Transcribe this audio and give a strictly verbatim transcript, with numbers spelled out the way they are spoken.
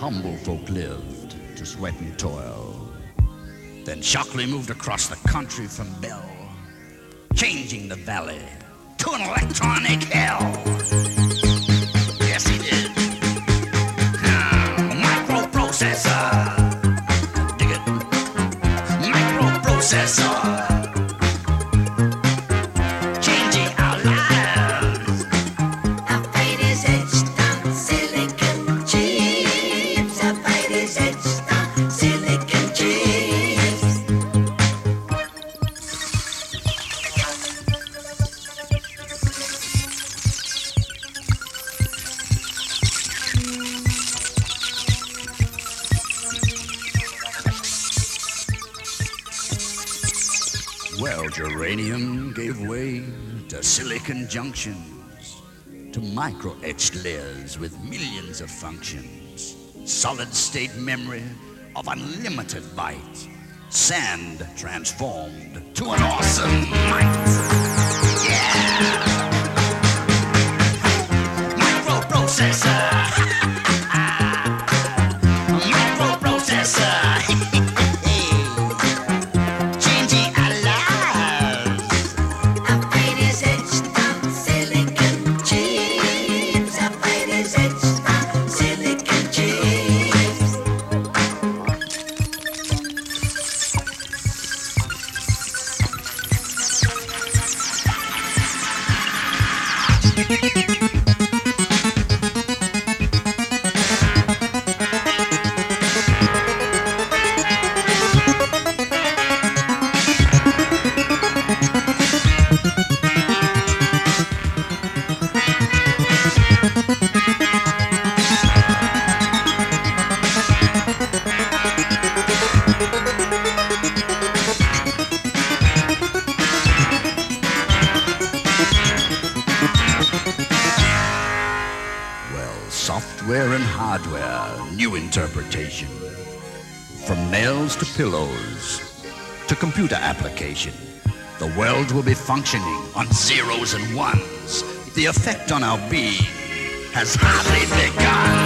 humble folk lived to sweat and toil. Then Shockley moved across the country from Bell, changing the valley to an electronic hell. Yes, he did. Uh, microprocessor. Dig it. Microprocessor. Well, geranium gave way to silicon junctions, to micro-etched layers with millions of functions, solid-state memory of unlimited byte, sand transformed to an awesome might. Yeah! Microprocessor! Microprocessor! Software and hardware, new interpretation. From nails to pillows to computer application, the world will be functioning on zeros and ones. The effect on our being has hardly begun.